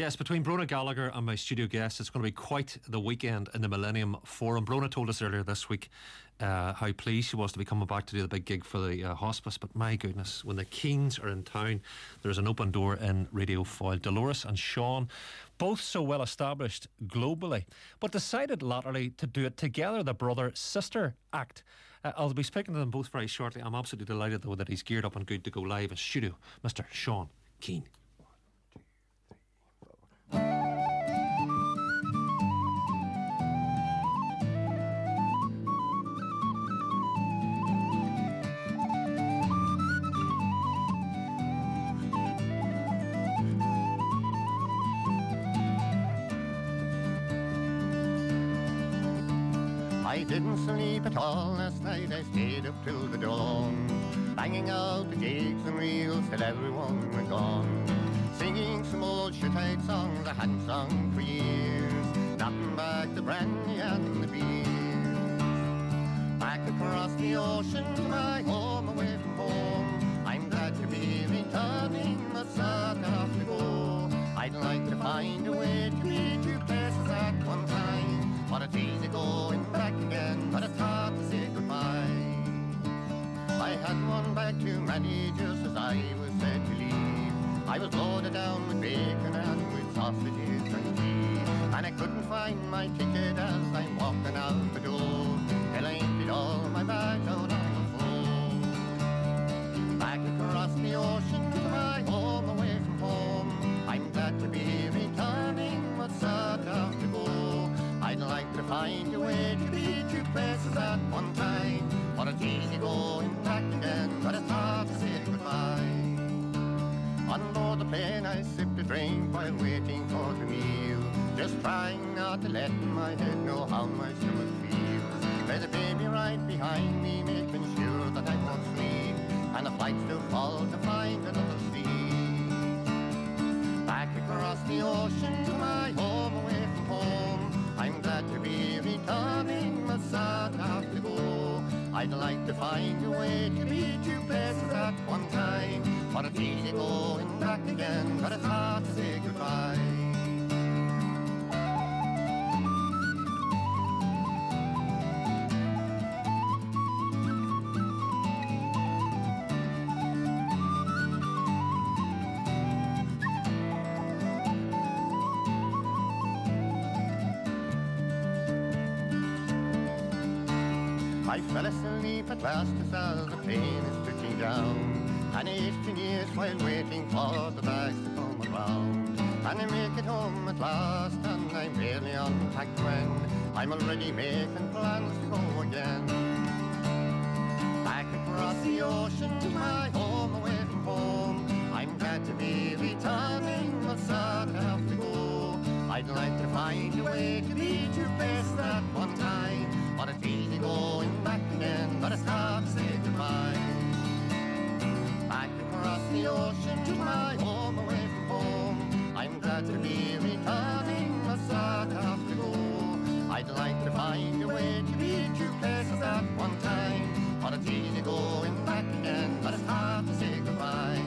Yes, between Brona Gallagher and my studio guest, it's going to be quite the weekend in the Millennium Forum. Brona told us earlier this week how pleased she was to be coming back to do the big gig for the hospice, but my goodness, when the Keens are in town, there's an open door in Radio Foyle. Dolores and Sean, both so well established globally, but decided latterly to do it together, the brother-sister act. I'll be speaking to them both very shortly. I'm absolutely delighted though that he's geared up and good to go live in studio, Mr. Sean Keane. I didn't sleep at all last night, I stayed up till the dawn, banging out the jigs and reels till everyone were gone, singing some old shit-eyed songs I hadn't sung for years, knocking back the brandy and the beers. Back across the ocean to my home away from home, I'm glad to be returning, but sad to have to go. I'd like to find a way to be two places at one time, but it's easy going back again, but it's hard to say goodbye. I had one bag too many just as I was set to leave. I was loaded down with bacon and with sausages and tea, and I couldn't find my ticket as I'm walking out the door, till I emptied all my bags out on the floor. Back across the ocean to my home away from home, I'm glad to be returning, but sad to have to go. I'd like to find a way to be two places at one time, but it's easy going back again, but it's hard to say goodbye. On board the plane I sipped a drink while waiting for the meal, just trying not to let my head know how my stomach feels. There's a baby right behind me making sure that I won't sleep, and the flight's too full to find another seat. Back across the ocean to my home away from home, I'm glad to be returning, but sad to have to go. I'd like to find a way to be two places at one time, but it's easy going back again, but it's hard to say goodbye. I fell asleep at last as the plane is touching down, and 18 years while waiting for the bags to come around. And I make it home at last, and I'm barely unpacked when I'm already making plans to go again. Back across the ocean to my home away from home, I'm glad to be returning, but sad to have to go. I'd like to find a way to be two places at one time, but it's easy going back again, but it's hard to say goodbye. Back across the ocean to my home away from home, I'm glad to be returning, but sad to have to go. I'd like to find a way to be two places at one time, but it's easy going back again, but it's hard to say goodbye.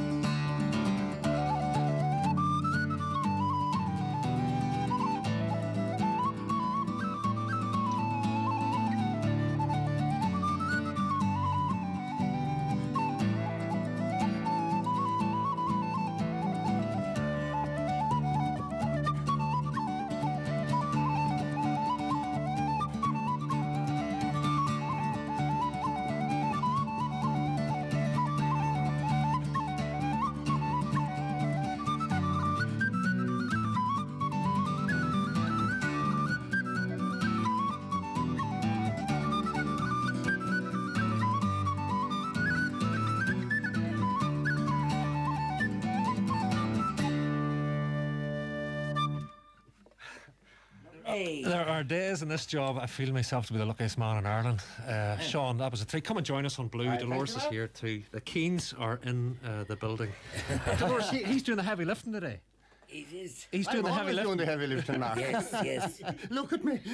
There are days in this job I feel myself to be the luckiest man in Ireland. Sean, that was a 3. Come and join us on Blue. Dolores is here too. The Keens are in the building. Dolores, he's doing the heavy lifting today. It is. He's doing the heavy lifting. Doing the heavy lifting, Mark. Yes. Look at me.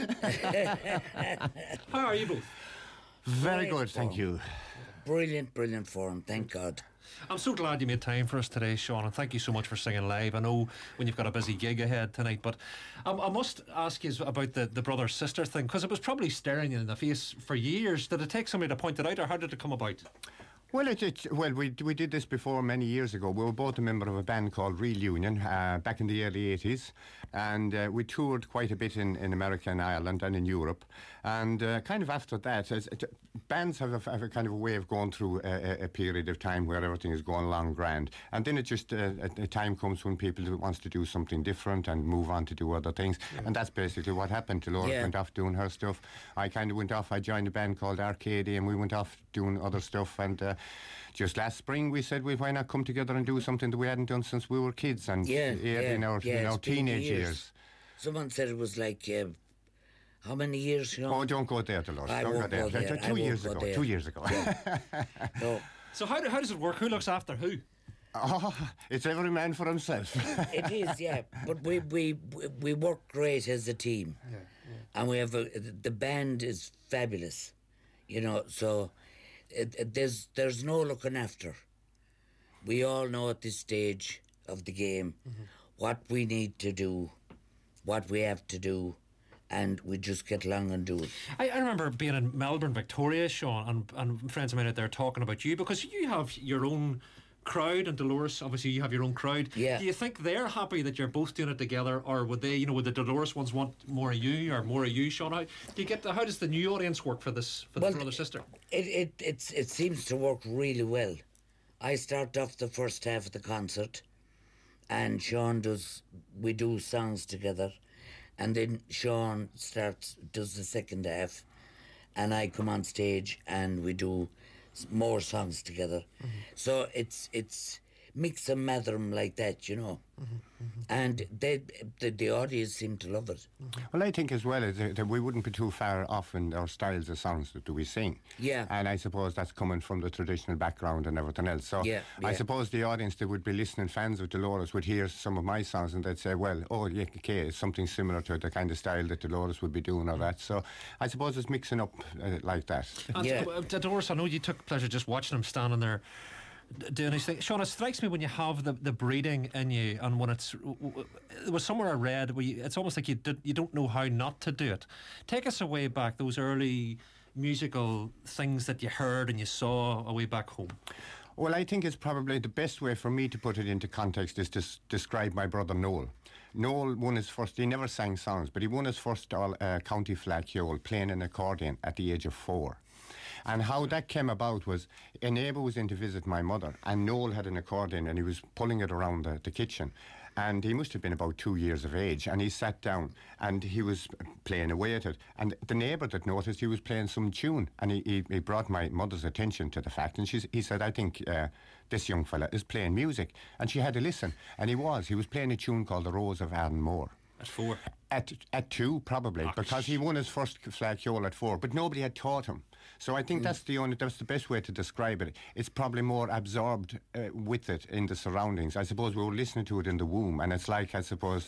How are you both? Very Great good, thank form. you. Brilliant form, thank God. I'm so glad you made time for us today, Sean, and thank you so much for singing live. I know when you've got a busy gig ahead tonight, but I must ask you about the brother-sister thing, because it was probably staring you in the face for years. Did it take somebody to point it out, or how did it come about? Well, we did this before many years ago. We were both a member of a band called Real Union back in the early 80s, and we toured quite a bit in America and Ireland and in Europe. And kind of after that, bands have a kind of a way of going through a period of time where everything is going along grand, and then it just a time comes when people wants to do something different and move on to do other things, and that's basically what happened. Dolores went off doing her stuff. I kind of went off. I joined a band called Arcady, and we went off doing other stuff. And just last spring we said, well, why not come together and do something that we hadn't done since we were kids and in our teenage years. Someone said it was like how many years, you know? Oh, don't go there, Dolores. I don't won't go there. go there. 2 years ago. 2 years ago. Yeah. No. So how does it work? Who looks after who? Oh, it's every man for himself. It is, yeah. But we work great as a team. And we have the band is fabulous, you know, so there's no looking after. We all know at this stage of the game what we need to do, what we have to do, and we just get along and do it. I remember being in Melbourne, Victoria, Sean, and friends of mine out there talking about you, because you have your own crowd, and Dolores, obviously you have your own crowd. Yeah. Do you think they're happy that you're both doing it together, or would they, would the Dolores ones want more of you or more of you, Sean? How does the new audience work for this, the brother sister? It seems to work really well. I start off the first half of the concert, and Sean we do songs together, and then Sean does the second half, and I come on stage and we do more songs together. So it's mix and match them like that, you know. And the audience seem to love it. Well, I think as well that we wouldn't be too far off in our styles of songs that we sing. Yeah. And I suppose that's coming from the traditional background and everything else. So I suppose the audience that would be listening, fans of Dolores, would hear some of my songs and they'd say, well, oh, yeah, okay, it's something similar to the kind of style that Dolores would be doing or that. So I suppose it's mixing up like that. And Dolores, I know you took pleasure just watching him standing there doing his thing. Sean, it strikes me when you have the breeding in you, and when there was somewhere I read where it's almost like you don't know how not to do it. Take us away back, those early musical things that you heard and you saw away back home. Well, I think it's probably the best way for me to put it into context is to describe my brother Noel. Noel won his first, he never sang songs, but he won his first county flag Keole playing an accordion at the age of 4. And how that came about was a neighbour was in to visit my mother, and Noel had an accordion and he was pulling it around the kitchen, and he must have been about 2 years of age, and he sat down and he was playing away at it, and the neighbour that noticed he was playing some tune, and he brought my mother's attention to the fact, and he said, I think this young fella is playing music, and she had to listen, and he was playing a tune called The Rose of Arranmore. At 4? At 2, probably, because he won his first flag Keole at 4, but nobody had taught him. So I think that's the best way to describe it. It's probably more absorbed with it in the surroundings. I suppose we were listening to it in the womb, and it's like, I suppose,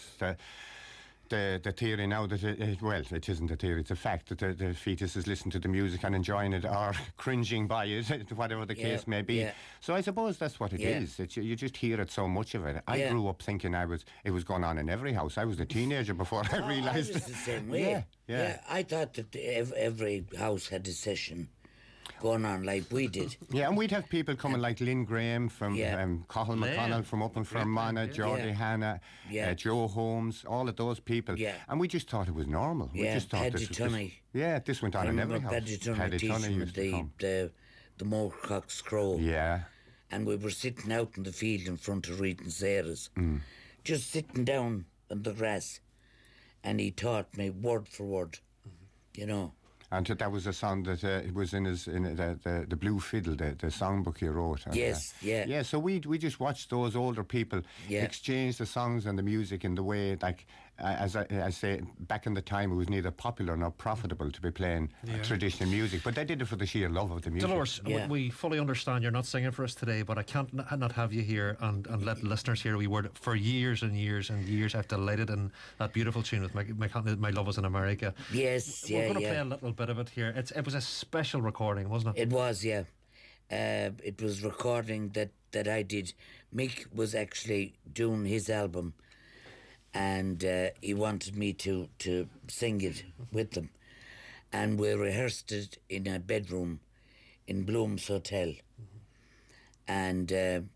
the theory now that it isn't a theory, it's a fact that the fetus is listening to the music and enjoying it or cringing by it, whatever the case may be. So I suppose that's what it is. You just hear it so much of it. I grew up thinking it was going on in every house. I was a teenager before I realised I was the same way. Yeah. I thought that every house had a session going on like we did. Yeah, and we'd have people coming like Lynn Graham from Cathal McConnell from up in Fermanagh, Geordie Hanna, Joe Holmes, all of those people. Yeah. And we just thought it was normal. We just thought Paddy Tunney. This went on in every house. Paddy Tunney teaching the Moorcock's Crow. Yeah. And we were sitting out in the field in front of Reed and Sarah's, just sitting down on the grass, and he taught me word for word, you know. And that was a song that it was in the Blue Fiddle, the songbook he wrote. And, Yeah, so we just watched those older people exchange the songs and the music in the way, like, as I say, back in the time it was neither popular nor profitable to be playing traditional music, but they did it for the sheer love of the music. Dolores, we fully understand you're not singing for us today, but I can't not have you here and let listeners hear a wee word. For years and years and years I've delighted in that beautiful tune with My Love Was in America. Yes, We're going to play a little bit of it here. It was a special recording, wasn't it? It was, yeah. It was recording that that I did. Mick was actually doing his album, and he wanted me to sing it with them, and we rehearsed it in a bedroom in Bloom's Hotel, and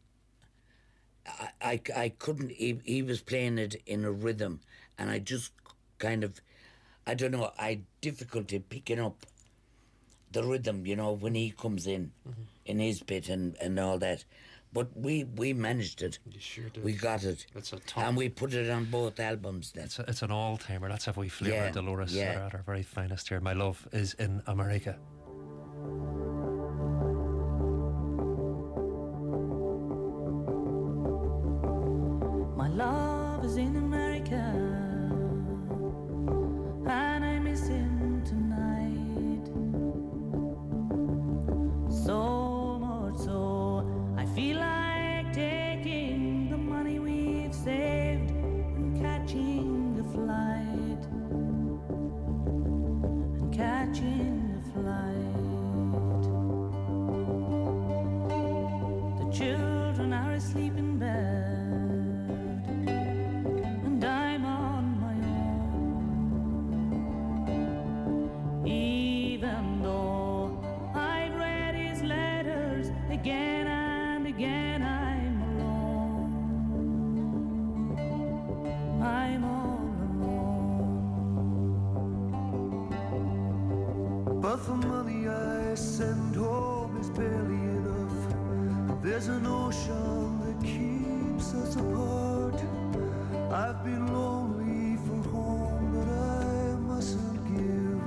I couldn't. He was playing it in a rhythm, and I just kind of, I don't know, I had difficulty picking up the rhythm, you know, when he comes in his bit and all that. But we managed it. You sure did. We got it. It's a top. And we put it on both albums then. It's an all-timer. That's how we flavour Yeah, Dolores yeah. at our very finest here. My Love is in America. My love is in America, and I miss him tonight. So much so, I feel like taking the money we've saved and catching a flight. And catching a flight. The children are asleep in bed. Again and again I'm alone. I'm all alone. But the money I send home is barely enough. There's an ocean that keeps us apart. I've been lonely for home, but I mustn't give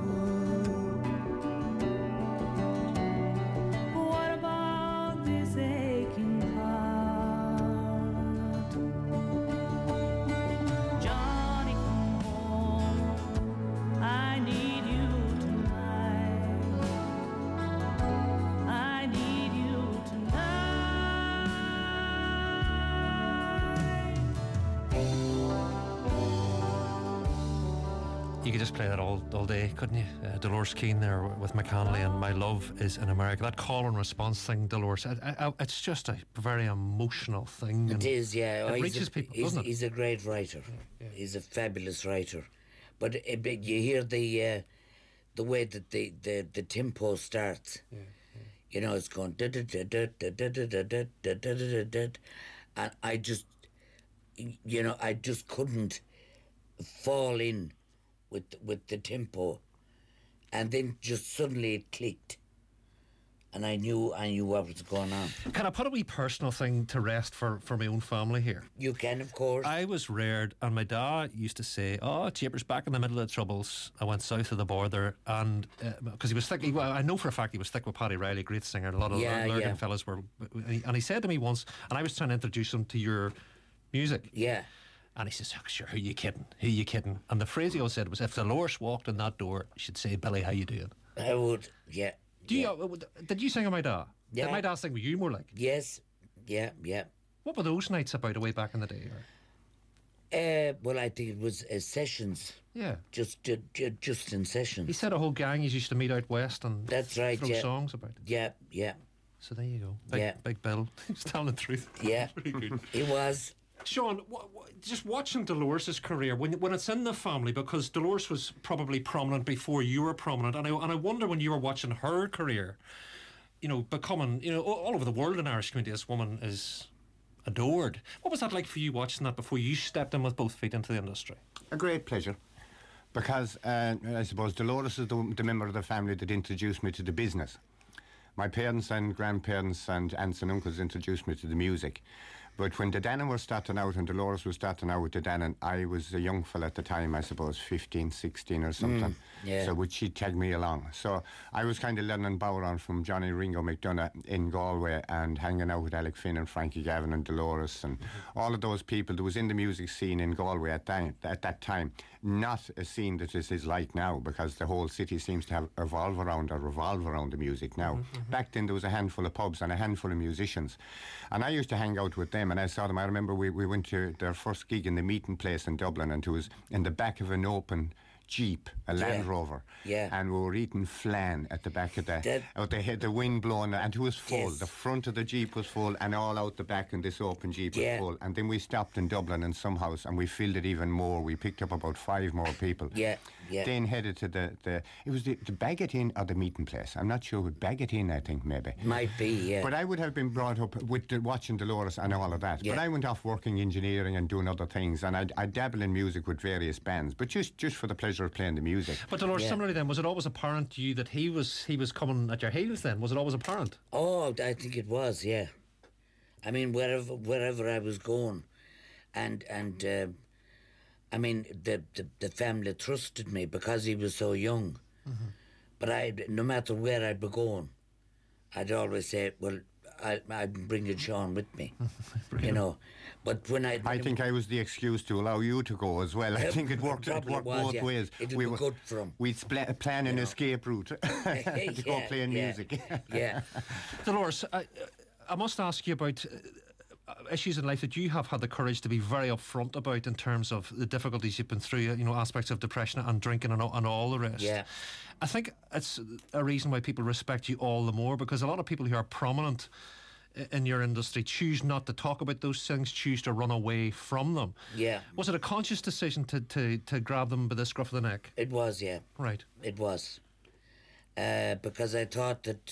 up. What about this aching heart? Johnny, come home. I need you tonight. I need you tonight. You could just play that all day, couldn't you? Dolores Keane there with McConnelly and My Love is in America. That call and response thing, Dolores, it's just a very emotional thing. It is, yeah. It He's reaches a, people, he's, doesn't it? he's a great writer. He's a fabulous writer. But you hear the way that the tempo starts. You know, it's going and I just, you know, I just couldn't fall in with the tempo, and then just suddenly it clicked, and I knew what was going on. Can I put a wee personal thing to rest for my own family here? You can, of course. I was reared, and my dad used to say, "Oh, Chapers, back in the middle of the Troubles, I went south of the border," and because he was thick. Well, I know for a fact he was thick with Paddy Riley, great singer. A lot of Lurgan fellas were, and he said to me once, and I was trying to introduce him to your music. Yeah. And he says, "Oh, sure, who you kidding? Who you kidding?" And the phrase he always said was, "If Dolores walked in that door, she'd say, 'Billy, how you doing?'" I would, yeah. Do you? Did you sing on my dad? Yeah. Did my dad sing with you more like? Yes, yeah. What were those nights about way back in the day? Well, I think it was sessions. Yeah. Just in sessions. He said a whole gang used to meet out west and That's right, throw yeah. songs about it. Yeah. So there you go. Yeah. Big Bill. He's telling the truth. Yeah. Very good. It was. Sean, just watching Dolores' career, when it's in the family, because Dolores was probably prominent before you were prominent, and I wonder when you were watching her career, you know, becoming, you know, all over the world in Irish community, this woman is adored. What was that like for you watching that before you stepped in with both feet into the industry? A great pleasure, because I suppose Dolores is the member of the family that introduced me to the business. My parents and grandparents and aunts and uncles introduced me to the music. But when the Dannon was starting out and Dolores was starting out with the Dannon, I was a young fella at the time, I suppose 15, 16 or something. Yeah. So would she tag me along? So I was kind of learning Bowron from Johnny Ringo McDonough in Galway and hanging out with Alec Finn and Frankie Gavin and Dolores and all of those people that was in the music scene in Galway at that time. Not a scene that is like now, because the whole city seems to have revolve around the music now. Back then there was a handful of pubs and a handful of musicians. And I used to hang out with them and I saw them. I remember we went to their first gig in the Meeting Place in Dublin, and it was in the back of an open Jeep, a Land Rover. Yeah. And we were eating flan at the back of they had the wind blowing, and it was full. Yes. The front of the Jeep was full, and all out the back in this open Jeep was full. And then we stopped in Dublin in some house, and we filled it even more. We picked up about 5 more people. Yeah. Then headed to it was the Bagot Inn or the meeting place. I'm not sure. Bagot Inn, I think, maybe. Might be, yeah. But I would have been brought up with watching Dolores and all of that. Yeah. But I went off working engineering and doing other things, and I dabble in music with various bands, but just for the pleasure of playing the music. But Dolores, similarly then, was it always apparent to you that he was coming at your heels then? Was it always apparent? Oh, I think it was, yeah. I mean, wherever I was going, and I mean, the family trusted me because he was so young. Mm-hmm. But no matter where I'd be going, I'd always say, well, I'd bring Sean with me, you know. But when I think I was the excuse to allow you to go as well. I think it worked both ways. It would be good for him. We'd plan an escape route to go playing music. Yeah. Dolores, I must ask you about issues in life that you have had the courage to be very upfront about in terms of the difficulties you've been through, you know, aspects of depression and drinking and all the rest. Yeah. I think it's a reason why people respect you all the more, because a lot of people who are prominent in your industry choose not to talk about those things, choose to run away from them. Yeah. Was it a conscious decision to grab them by the scruff of the neck? It was, yeah. Right. It was. Because I thought that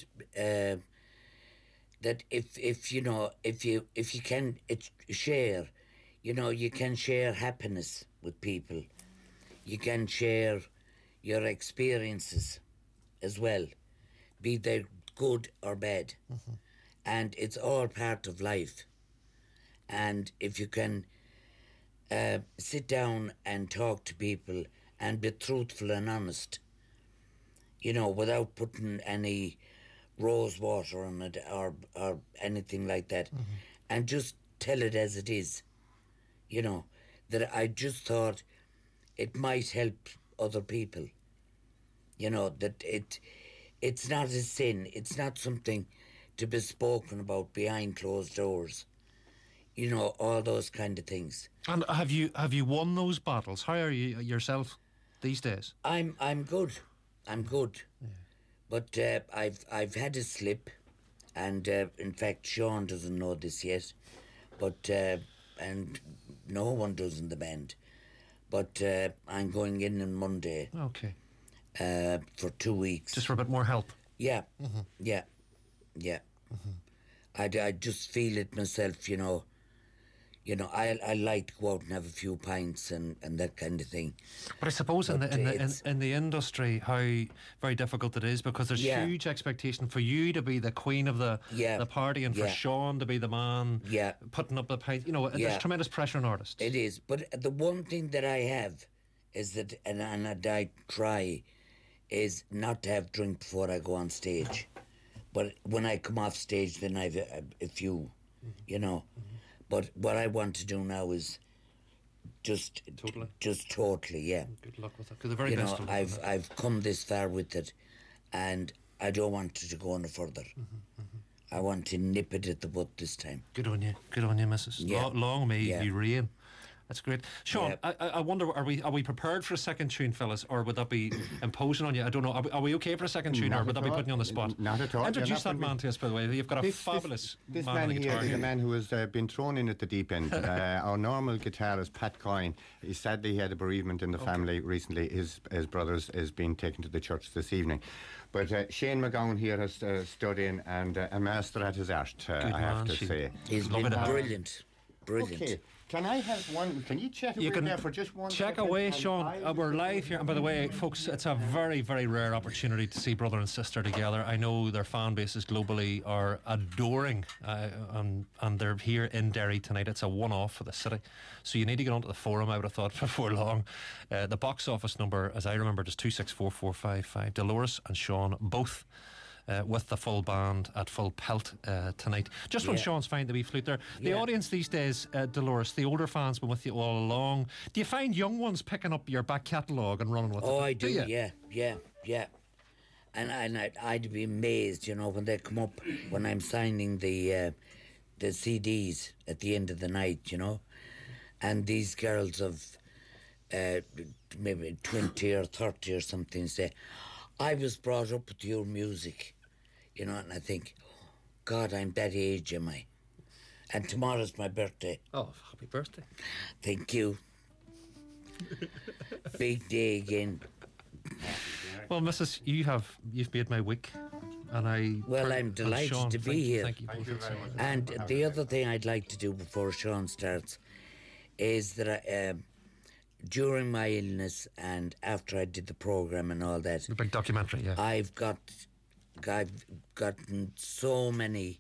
that if you can share, you know, you can share happiness with people. You can share your experiences as well, be they good or bad. Mm-hmm. And it's all part of life. And if you can sit down and talk to people and be truthful and honest, you know, without putting any rose water on it or anything like that, mm-hmm. and just tell it as it is, you know, that I just thought it might help other people, you know, that it's not a sin, it's not something to be spoken about behind closed doors, you know, all those kind of things. And have you won those battles? How are you yourself these days? I'm good. Yeah. But I've had a slip, and in fact Sean doesn't know this yet, but and no one does in the band. But I'm going in on Monday. Okay. For 2 weeks. Just for a bit more help. Yeah. Mm-hmm. Yeah. Mm-hmm. I just feel it myself, you know. You know, I like to go out and have a few pints and that kind of thing. But I suppose in the industry, how very difficult it is, because there's huge expectation for you to be the queen of the party, and for Sean to be the man putting up the pint. You know, there's tremendous pressure on artists. It is. But the one thing that I have is that, and I try, is not to have drink before I go on stage. But when I come off stage, then I've a few, you know. Mm-hmm. But what I want to do now is just totally, yeah. Good luck with it. The very best. I've come this far with it, and I don't want it to go any further. Mm-hmm, mm-hmm. I want to nip it at the butt this time. Good on you, Mrs. Yeah. Long may you reign. That's great. Sean, I wonder, are we prepared for a second tune, fellas, or would that be imposing on you? I don't know. Are we okay for a second tune, or would that be putting you on the spot? Not at all. Introduce that man to us, by the way. You've got a fabulous this man here is a man who has been thrown in at the deep end. Our normal guitarist, Pat Coyne, sadly he had a bereavement in the family recently. His brothers is being taken to the church this evening. But Shane McGowan here has stood in and a master at his art, I have to say. He's been brilliant. Okay. Can I have one? Can you check away there for just one check second? Away, Sean. We're live here. And by the way, folks, it's a very, very rare opportunity to see brother and sister together. I know their fan bases globally are adoring, and they're here in Derry tonight. It's a one-off for the city. So you need to get onto the forum, I would have thought, before long. The box office number, as I remember, is 264455. Dolores and Sean both with the full band at full pelt tonight. Just when Sean's fine, the wee flute there. The audience these days, Dolores, the older fans been with you all along. Do you find young ones picking up your back catalogue and running with it? Oh, I do, yeah. And I'd be amazed, you know, when they come up, when I'm signing the CDs at the end of the night, you know, and these girls of maybe 20 or 30 or something, say, I was brought up with your music, you know, and I think, God, I'm that age, am I? And tomorrow's my birthday. Oh, happy birthday. Thank you. Big day again. Well, Mrs., you've made my week, and I'm delighted Sean, to be here. Thank you both. And the other thing I'd like to do before Sean starts is that during my illness and after I did the programme and all that, The big documentary, yeah. I've gotten so many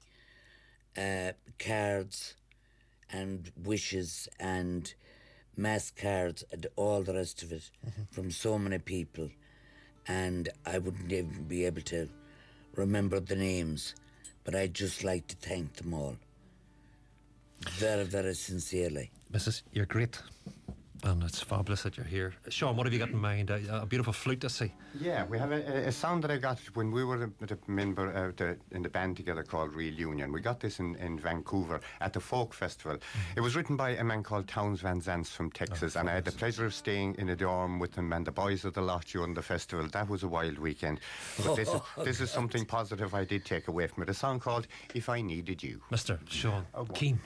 cards and wishes and mass cards and all the rest of it from so many people, and I wouldn't even be able to remember the names, but I'd just like to thank them all very, very sincerely. Mrs., you're great, and it's fabulous that you're here. Sean, what have you got in mind? A beautiful flute to see. Yeah, we have a sound that I got when we were a member in the band together called Real Union. We got this in Vancouver at the Folk Festival. It was written by a man called Townes Van Zandt from Texas, and I had the pleasure of staying in a dorm with him and the boys of the lot during the festival. That was a wild weekend. But this is something positive I did take away from it. A song called If I Needed You. Mr. Sean Keane.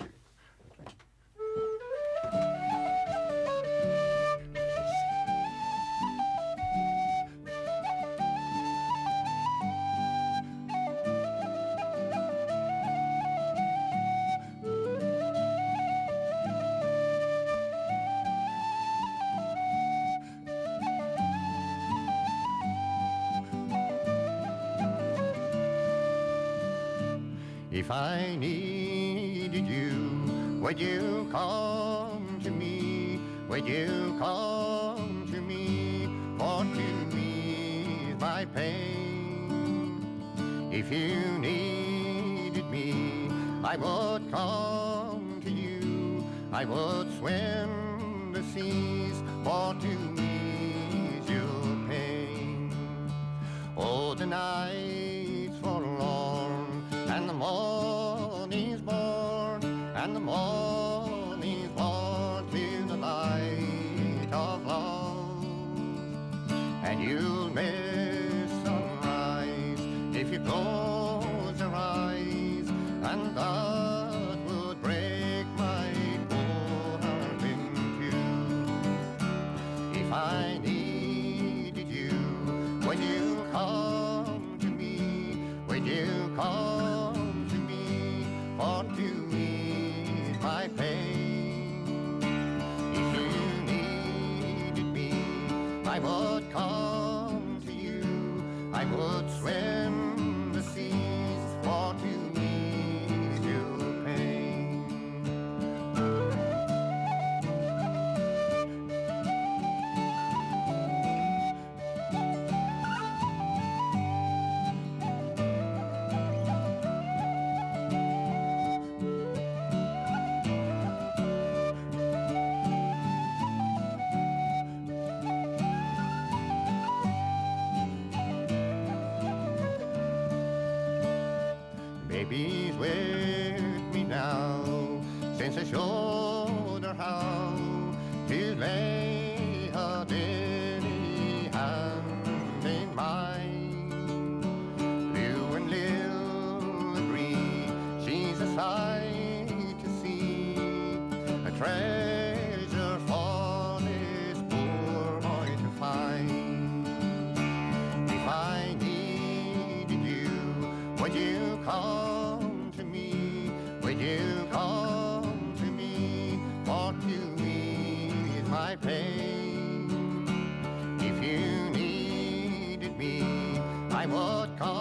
If I needed you, would you come to me? Would you come to me? For to me is my pain. If you needed me, I would come to you. I would swim the seas, for to me is your pain. Oh, the night's forlorn, and the morning's born, and the morning's born to the light of love. And you'll miss sunrise if you close your eyes, and that would break my poor heart in two. If I needed you, would you come to me? Would you come to me? For to me is my pain. If you needed me, I would come to you. I would swim the seas, for to me is your pain. Baby's with me now, since I showed her how to lay her daily hand in mine. Lou and Lil agree she's a sight to see, a treasure for this poor boy to find. If I needed you, would you come to me? Would you come to me? For to me is my pain. If you needed me, I would come